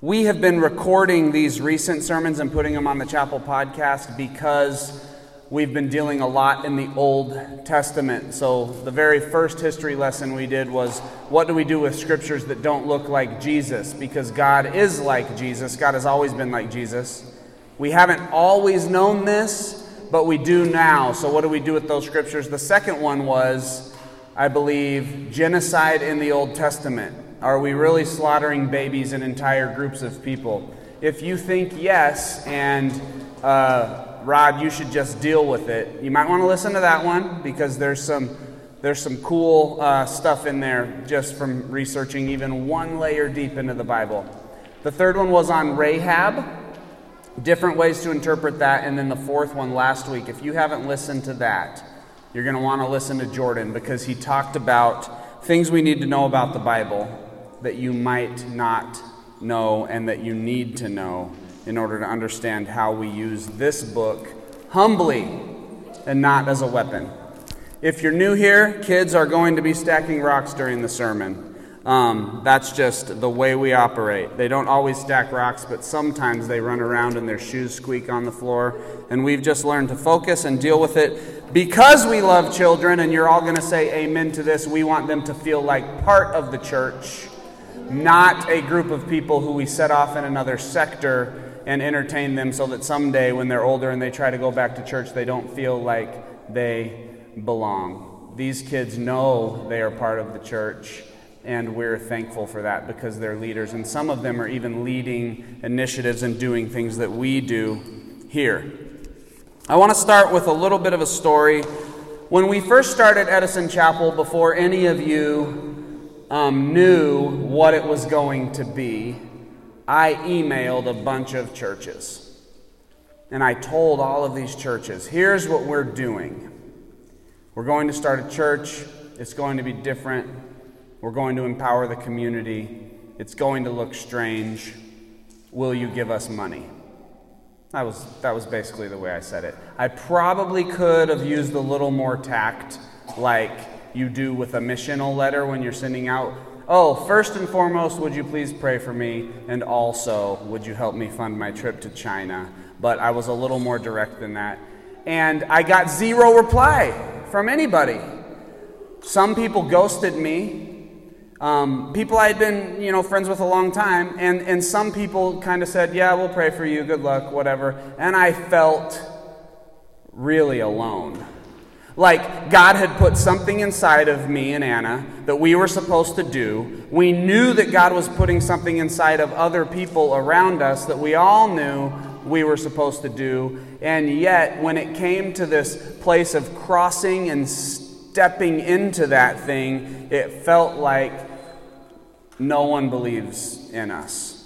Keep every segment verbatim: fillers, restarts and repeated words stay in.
We have been recording these recent sermons and putting them on the Chapel podcast because we've been dealing a lot in the Old Testament. So the very first history lesson we did was, what do we do with scriptures that don't look like Jesus? Because God is like Jesus. God has always been like Jesus. We haven't always known this, but we do now. So what do we do with those scriptures? The second one was, I believe, genocide in the Old Testament. Are we really slaughtering babies and entire groups of people? If you think yes, and uh, Rod, you should just deal with it, you might want to listen to that one, because there's some there's some cool uh, stuff in there just from researching even one layer deep into the Bible. The third one was on Rahab, different ways to interpret that, and then the fourth one last week. If you haven't listened to that, you're going to want to listen to Jordan, because he talked about things we need to know about the Bible that you might not know and that you need to know in order to understand how we use this book humbly and not as a weapon. If you're new here, kids are going to be stacking rocks during the sermon. Um, that's just the way we operate. They don't always stack rocks, but sometimes they run around and their shoes squeak on the floor. And we've just learned to focus and deal with it. Because we love children, and you're all going to say amen to this, we want them to feel like part of the church, not a group of people who we set off in another sector and entertain them so that someday when they're older and they try to go back to church, they don't feel like they belong. These kids know they are part of the church, and we're thankful for that because they're leaders. And some of them are even leading initiatives and doing things that we do here. I want to start with a little bit of a story. When we first started Edison Chapel, before any of you Um, knew what it was going to be, I emailed a bunch of churches. And I told all of these churches, here's what we're doing. We're going to start a church. It's going to be different. We're going to empower the community. It's going to look strange. Will you give us money? That was, that was basically the way I said it. I probably could have used a little more tact, like you do with a missional letter when you're sending out, oh, first and foremost, would you please pray for me, and also, would you help me fund my trip to China? But I was a little more direct than that. And I got zero reply from anybody. Some people ghosted me, um, people I had been, you know, friends with a long time, and, and some people kind of said, yeah, we'll pray for you, good luck, whatever. And I felt really alone. Like God had put something inside of me and Anna that we were supposed to do. We knew that God was putting something inside of other people around us that we all knew we were supposed to do. And yet, when it came to this place of crossing and stepping into that thing, it felt like no one believes in us.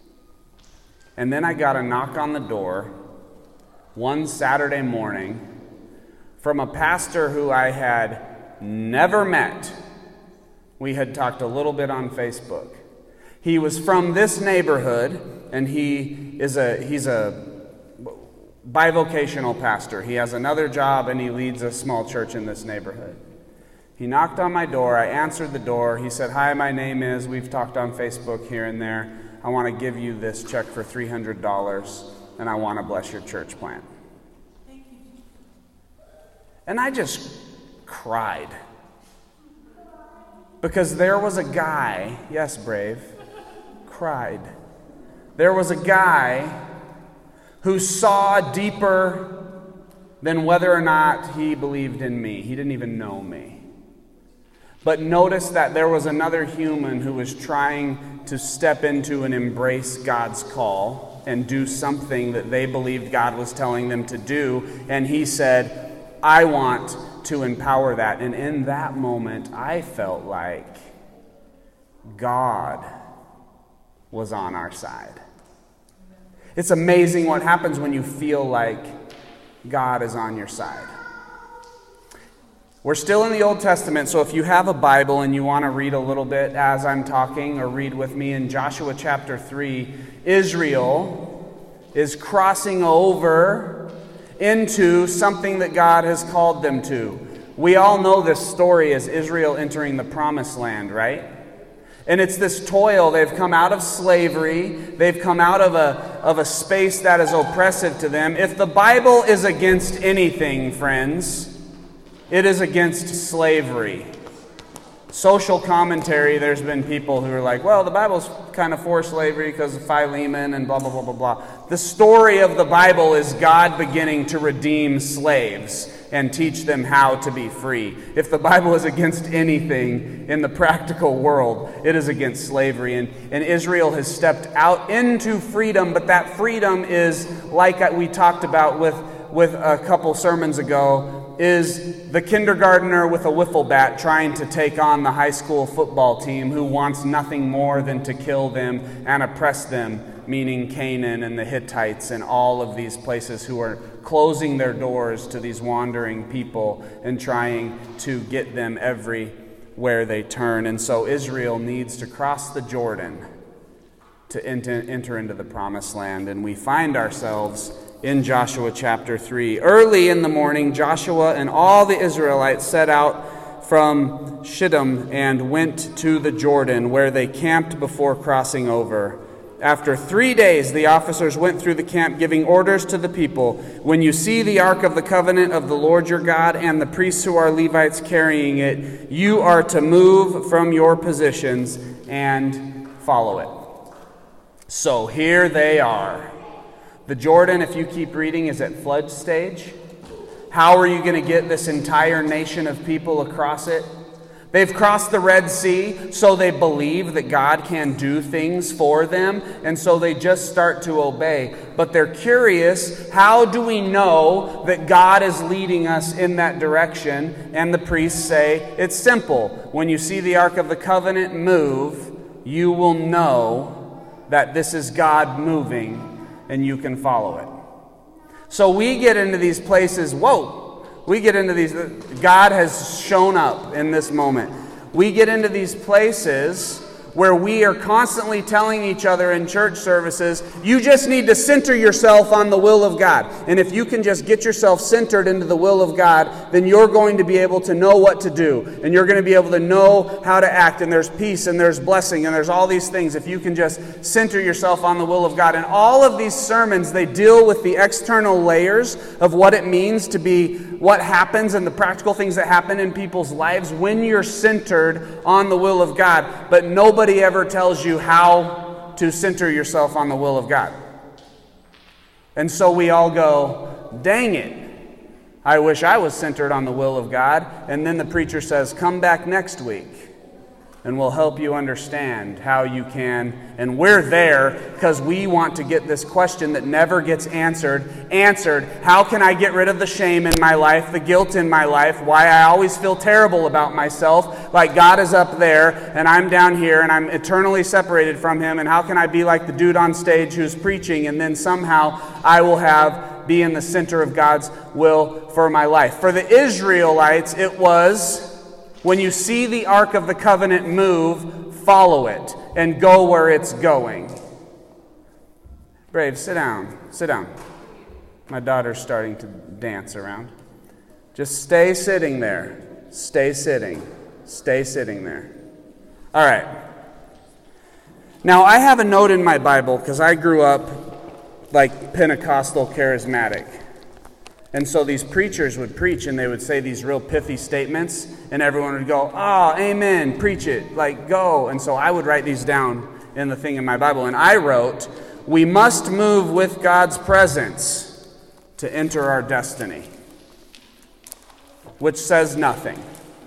And then I got a knock on the door one Saturday morning from a pastor who I had never met. We had talked a little bit on Facebook. He was from this neighborhood, and he is a he's a bivocational pastor. He has another job, and he leads a small church in this neighborhood. He knocked on my door. I answered the door. He said, hi, my name is, we've talked on Facebook here and there. I want to give you this check for three hundred dollars, and I want to bless your church plant. And I just cried. Because there was a guy, yes, Brave, cried. There was a guy who saw deeper than whether or not he believed in me. He didn't even know me. But notice that there was another human who was trying to step into and embrace God's call and do something that they believed God was telling them to do. And he said, I want to empower that. And in that moment, I felt like God was on our side. It's amazing what happens when you feel like God is on your side. We're still in the Old Testament, so if you have a Bible and you want to read a little bit as I'm talking, or read with me in Joshua chapter three, Israel is crossing over into something that God has called them to. We all know this story as Israel entering the Promised Land, right? And it's this toil. They've come out of slavery. They've come out of a, of a space that is oppressive to them. If the Bible is against anything, friends, it is against slavery. Social commentary, there's been people who are like, well, the Bible's kind of for slavery because of Philemon and blah, blah, blah, blah, blah. The story of the Bible is God beginning to redeem slaves and teach them how to be free. If the Bible is against anything in the practical world, it is against slavery. And, and Israel has stepped out into freedom, but that freedom is, like we talked about with, with a couple sermons ago, is the kindergartner with a wiffle bat trying to take on the high school football team who wants nothing more than to kill them and oppress them, meaning Canaan and the Hittites and all of these places who are closing their doors to these wandering people and trying to get them everywhere they turn. And so Israel needs to cross the Jordan to enter into the promised land. And we find ourselves in Joshua chapter three. Early in the morning, Joshua and all the Israelites set out from Shittim and went to the Jordan, where they camped before crossing over. After three days, the officers went through the camp, giving orders to the people. When you see the ark of the covenant of the Lord your God and the priests who are Levites carrying it, you are to move from your positions and follow it. So here they are. The Jordan, if you keep reading, is at flood stage. How are you going to get this entire nation of people across it? They've crossed the Red Sea, so they believe that God can do things for them, and so they just start to obey. But they're curious, how do we know that God is leading us in that direction? And the priests say, it's simple. When you see the Ark of the Covenant move, you will know that this is God moving, and you can follow it. So we get into these places, whoa, we get into these, God has shown up in this moment. We get into these places where we are constantly telling each other in church services, you just need to center yourself on the will of God. And if you can just get yourself centered into the will of God, then you're going to be able to know what to do. And you're going to be able to know how to act. And there's peace and there's blessing and there's all these things if you can just center yourself on the will of God. And all of these sermons, they deal with the external layers of what it means to be, what happens and the practical things that happen in people's lives when you're centered on the will of God. But nobody Nobody ever tells you how to center yourself on the will of God. And so we all go, dang it, I wish I was centered on the will of God. And then the preacher says, come back next week and we'll help you understand how you can. And we're there because we want to get this question that never gets answered, answered. How can I get rid of the shame in my life, the guilt in my life, why I always feel terrible about myself, like God is up there and I'm down here and I'm eternally separated from Him, and how can I be like the dude on stage who's preaching and then somehow I will have, be in the center of God's will for my life. For the Israelites, it was, when you see the Ark of the Covenant move, follow it and go where it's going. Brave, sit down. Sit down. My daughter's starting to dance around. Just stay sitting there. Stay sitting. Stay sitting there. All right. Now, I have a note in my Bible because I grew up like Pentecostal charismatic. And so these preachers would preach and they would say these real pithy statements and everyone would go, oh, amen, preach it, like go. And so I would write these down in the thing in my Bible. And I wrote, we must move with God's presence to enter our destiny, which says nothing.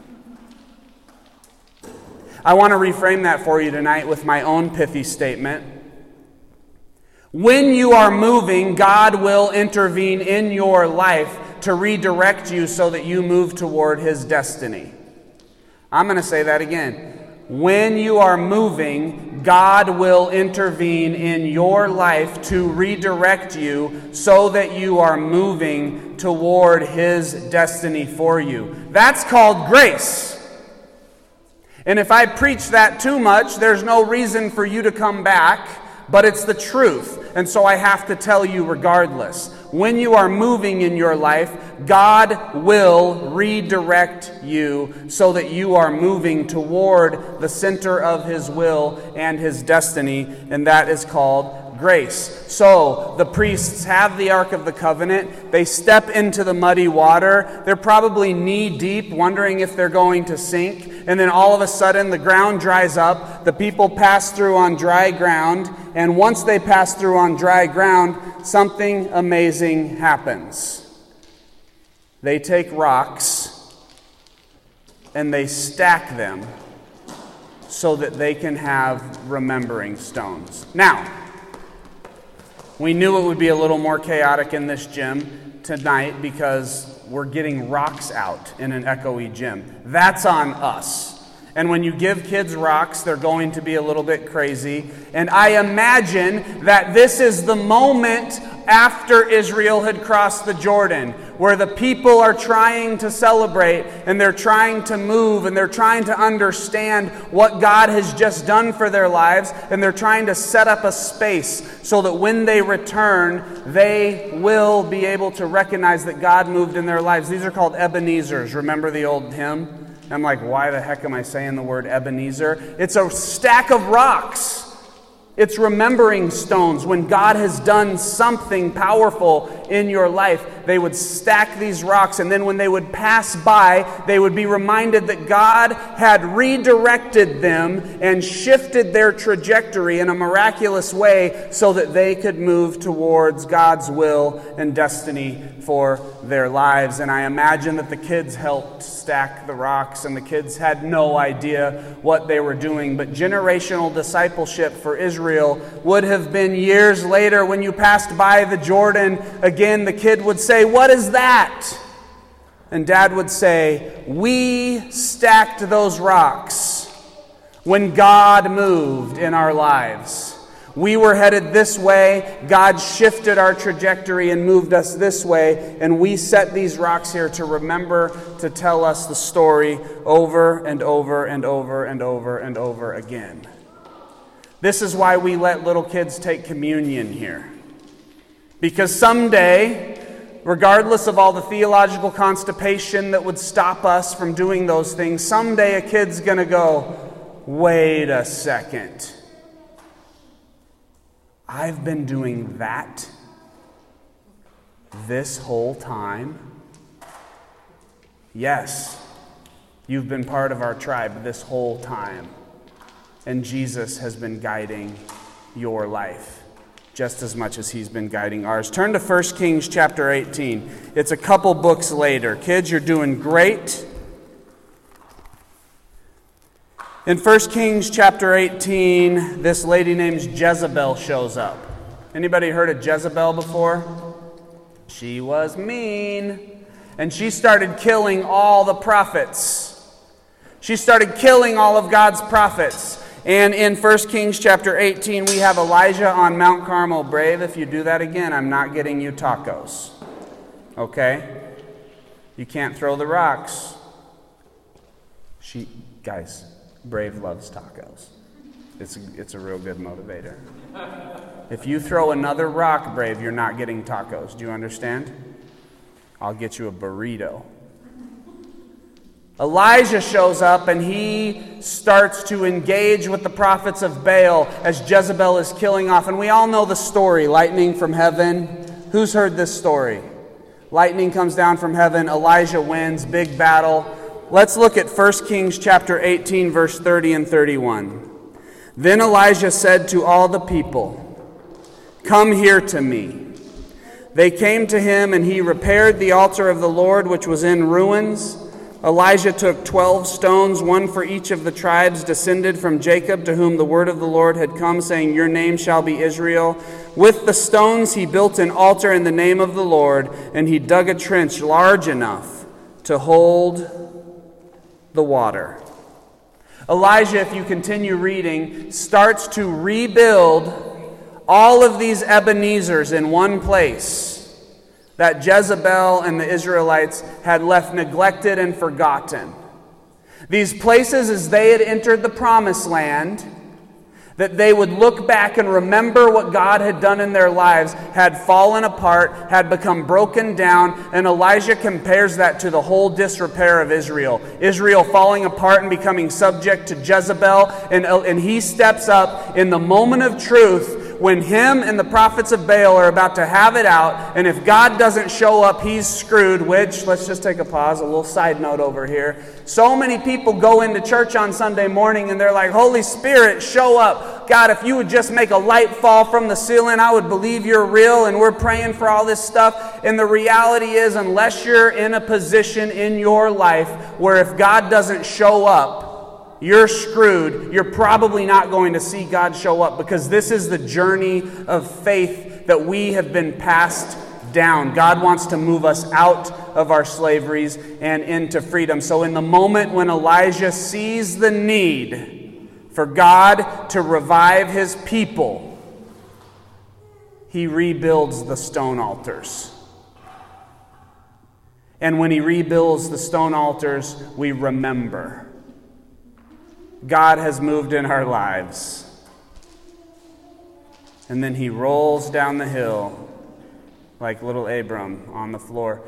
I want to reframe that for you tonight with my own pithy statement. When you are moving, God will intervene in your life to redirect you so that you move toward His destiny. I'm going to say that again. When you are moving, God will intervene in your life to redirect you so that you are moving toward His destiny for you. That's called grace. And if I preach that too much, there's no reason for you to come back. but it's the truth. And so I have to tell you regardless. When you are moving in your life, God will redirect you so that you are moving toward the center of His will and His destiny, and that is called grace. So the priests have the Ark of the Covenant. They step into the muddy water. They're probably knee deep, wondering if they're going to sink. And then all of a sudden the ground dries up. The people pass through on dry ground. And once they pass through on dry ground, something amazing happens. They take rocks and they stack them so that they can have remembering stones. Now, we knew it would be a little more chaotic in this gym tonight because we're getting rocks out in an echoey gym. That's on us. And when you give kids rocks, they're going to be a little bit crazy. And I imagine that this is the moment after Israel had crossed the Jordan, where the people are trying to celebrate, and they're trying to move, and they're trying to understand what God has just done for their lives, and they're trying to set up a space so that when they return, they will be able to recognize that God moved in their lives. These are called Ebenezers. Remember the old hymn? I'm like, why the heck am I saying the word Ebenezer? It's a stack of rocks. It's remembering stones. When God has done something powerful in your life, they would stack these rocks, and then when they would pass by, they would be reminded that God had redirected them and shifted their trajectory in a miraculous way so that they could move towards God's will and destiny for their lives. And I imagine that the kids helped stack the rocks, and the kids had no idea what they were doing. But generational discipleship for Israel would have been years later when you passed by the Jordan. Again, the kid would say, "What is that?" And Dad would say, "We stacked those rocks when God moved in our lives. We were headed this way. God shifted our trajectory and moved us this way. And we set these rocks here to remember to tell us the story over and over and over and over and over again." This is why we let little kids take communion here. Because someday, regardless of all the theological constipation that would stop us from doing those things, someday a kid's going to go, "Wait a second. I've been doing that this whole time?" Yes, you've been part of our tribe this whole time. And Jesus has been guiding your life just as much as He's been guiding ours. Turn to First Kings chapter eighteen. It's a couple books later. Kids, you're doing great. In First Kings chapter eighteen, this lady named Jezebel shows up. Anybody heard of Jezebel before? She was mean. And she started killing all the prophets. She started killing all of God's prophets. And in First Kings chapter eighteen, we have Elijah on Mount Carmel. Brave, if you do that again, I'm not getting you tacos. Okay? You can't throw the rocks. She, guys, Brave loves tacos. It's a, it's a real good motivator. If you throw another rock, Brave, you're not getting tacos. Do you understand? I'll get you a burrito. Elijah shows up and he starts to engage with the prophets of Baal as Jezebel is killing off. And we all know the story, lightning from heaven. Who's heard this story? Lightning comes down from heaven, Elijah wins, big battle. Let's look at First Kings chapter eighteen, verse thirty and thirty-one. Then Elijah said to all the people, "Come here to me." They came to him, and he repaired the altar of the Lord, which was in ruins. Elijah took twelve stones, one for each of the tribes descended from Jacob, to whom the word of the Lord had come, saying, "Your name shall be Israel." With the stones he built an altar in the name of the Lord, and he dug a trench large enough to hold the water. Elijah, if you continue reading, starts to rebuild all of these Ebenezers in one place that Jezebel and the Israelites had left neglected and forgotten. These places, as they had entered the promised land, That they would look back and remember what God had done in their lives, had fallen apart, had become broken down, and Elijah compares that to the whole disrepair of Israel. Israel falling apart and becoming subject to Jezebel, and, and he steps up in the moment of truth when him and the prophets of Baal are about to have it out, and if God doesn't show up, he's screwed, which, let's just take a pause, a little side note over here. So many people go into church on Sunday morning and they're like, Holy Spirit, show up. God, if you would just make a light fall from the ceiling, I would believe you're real, and we're praying for all this stuff. And the reality is, unless you're in a position in your life where if God doesn't show up, you're screwed. You're probably not going to see God show up, because this is the journey of faith that we have been passed down. God wants to move us out of our slaveries and into freedom. So in the moment when Elijah sees the need for God to revive his people, he rebuilds the stone altars. And when he rebuilds the stone altars, we remember God has moved in our lives. And then he rolls down the hill like little Abram on the floor.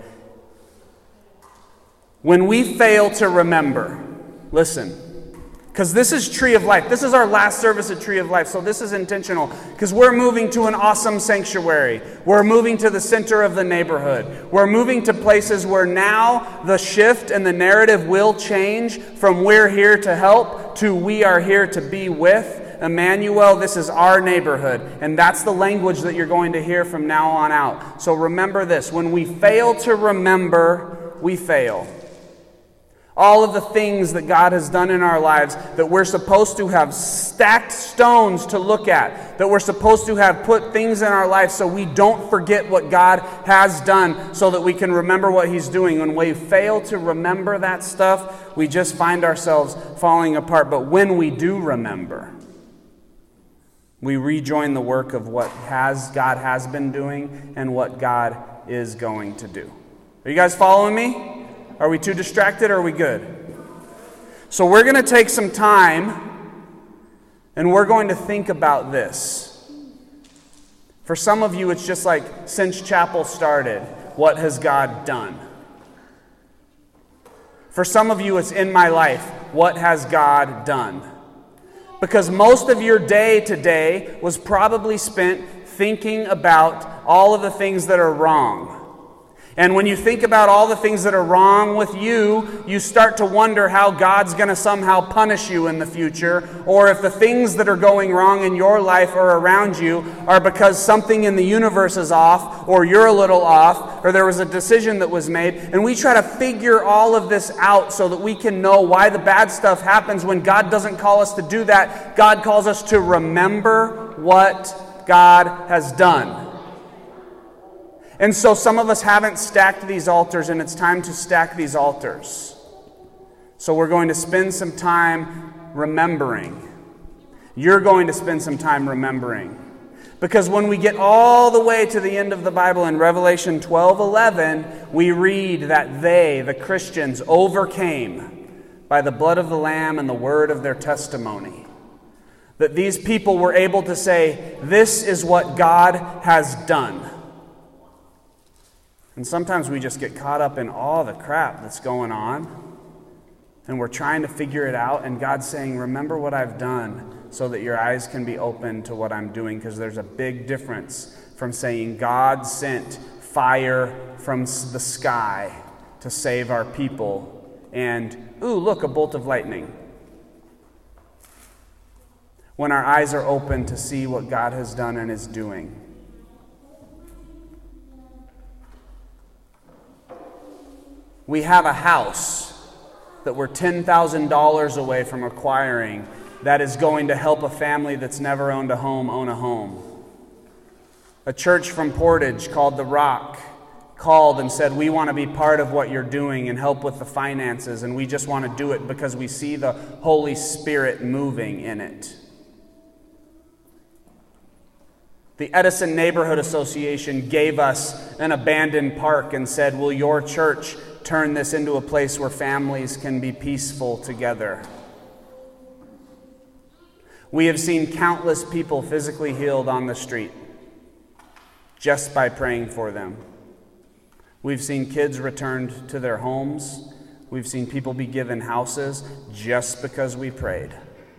When we fail to remember, listen, because this is Tree of Life. This is our last service at Tree of Life, so this is intentional. Because we're moving to an awesome sanctuary. We're moving to the center of the neighborhood. We're moving to places where now the shift and the narrative will change from we're here to help to we are here to be with. Emmanuel, this is our neighborhood. And that's the language that you're going to hear from now on out. So remember this. When we fail to remember, we fail. All of the things that God has done in our lives, that we're supposed to have stacked stones to look at, that we're supposed to have put things in our life so we don't forget what God has done, so that we can remember what he's doing. When we fail to remember that stuff, we just find ourselves falling apart. But when we do remember, we rejoin the work of what has God has been doing and what God is going to do. Are you guys following me? Are we too distracted or are we good? So we're going to take some time and we're going to think about this. For some of you, it's just like, since chapel started, what has God done? For some of you, it's in my life, what has God done? Because most of your day today was probably spent thinking about all of the things that are wrong. And when you think about all the things that are wrong with you, you start to wonder how God's going to somehow punish you in the future, or if the things that are going wrong in your life or around you are because something in the universe is off, or you're a little off, or there was a decision that was made. And we try to figure all of this out so that we can know why the bad stuff happens when God doesn't call us to do that. God calls us to remember what God has done. And so some of us haven't stacked these altars, and it's time to stack these altars. So we're going to spend some time remembering. You're going to spend some time remembering. Because when we get all the way to the end of the Bible in Revelation twelve eleven, we read that they, the Christians, overcame by the blood of the Lamb and the word of their testimony. That these people were able to say, this is what God has done. And sometimes we just get caught up in all the crap that's going on, and we're trying to figure it out, and God's saying, remember what I've done, so that your eyes can be open to what I'm doing, because there's a big difference from saying God sent fire from the sky to save our people, and, ooh, look, a bolt of lightning. When our eyes are open to see what God has done and is doing. We have a house that we're ten thousand dollars away from acquiring that is going to help a family that's never owned a home own a home. A church from Portage called The Rock called and said, we want to be part of what you're doing and help with the finances, and we just want to do it because we see the Holy Spirit moving in it. The Edison Neighborhood Association gave us an abandoned park and said, will your church turn this into a place where families can be peaceful together? We have seen countless people physically healed on the street just by praying for them. We've seen kids returned to their homes. We've seen people be given houses just because we prayed.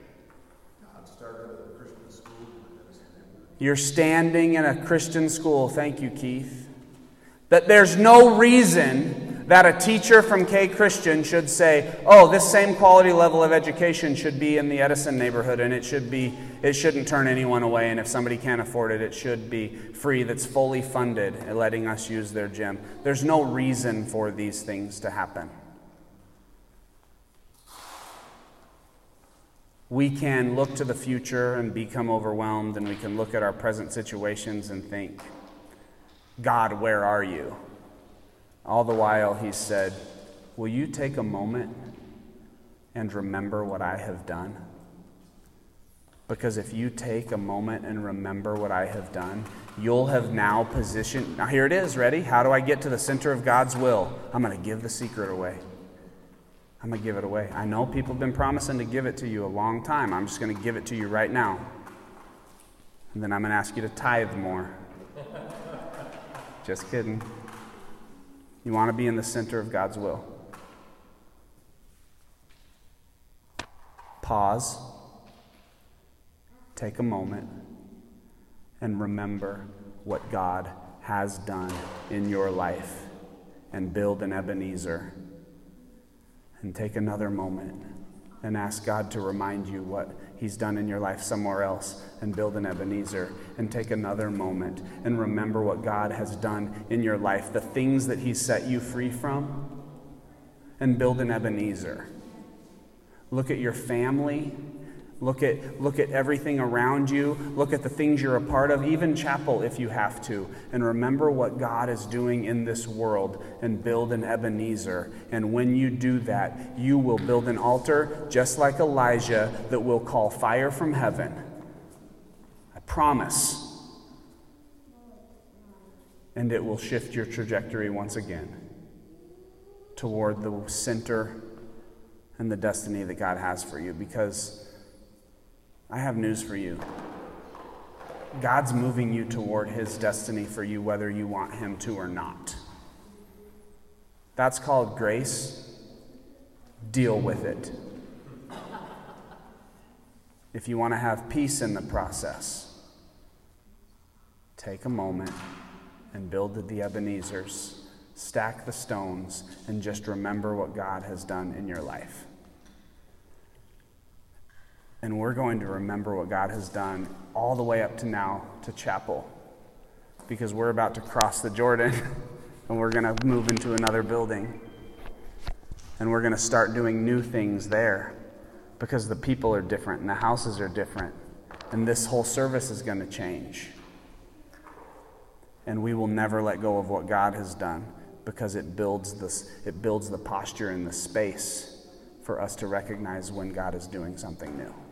You're standing in a Christian school, thank you, Keith, that there's no reason that a teacher from K Christian should say, oh, this same quality level of education should be in the Edison neighborhood, and it should be, it shouldn't turn anyone away, and if somebody can't afford it, it should be free, that's fully funded and letting us use their gym. There's no reason for these things to happen. We can look to the future and become overwhelmed, and we can look at our present situations and think, God, where are you? All the while he said, will you take a moment and remember what I have done? Because if you take a moment and remember what I have done, you'll have now positioned. Now here it is, ready? How do I get to the center of God's will? I'm going to give the secret away. I'm going to give it away. I know people have been promising to give it to you a long time. I'm just going to give it to you right now. And then I'm going to ask you to tithe more. Just kidding. You want to be in the center of God's will. Pause. Take a moment and remember what God has done in your life and build an Ebenezer. And take another moment and ask God to remind you what he's done in your life somewhere else and build an Ebenezer. And take another moment and remember what God has done in your life, the things that he's set you free from, and build an Ebenezer. Look at your family. Look at, look at everything around you. Look at the things you're a part of, even chapel if you have to. And remember what God is doing in this world and build an Ebenezer. And when you do that, you will build an altar just like Elijah that will call fire from heaven. I promise. And it will shift your trajectory once again toward the center and the destiny that God has for you. Because I have news for you. God's moving you toward his destiny for you, whether you want him to or not. That's called grace. Deal with it. If you want to have peace in the process, take a moment and build the Ebenezers, stack the stones, and just remember what God has done in your life. And we're going to remember what God has done all the way up to now to chapel, because we're about to cross the Jordan and we're going to move into another building. And we're going to start doing new things there because the people are different and the houses are different. And this whole service is going to change. And we will never let go of what God has done because it builds this, it builds the posture and the space for us to recognize when God is doing something new.